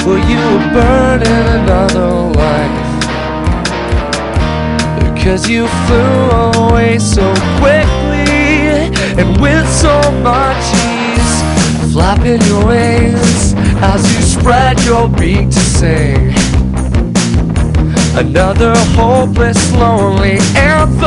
Well, you were burning another life, because you flew away so quickly and with so much ease, flapping your wings as you spread your beak to sing another hopeless, lonely anthem.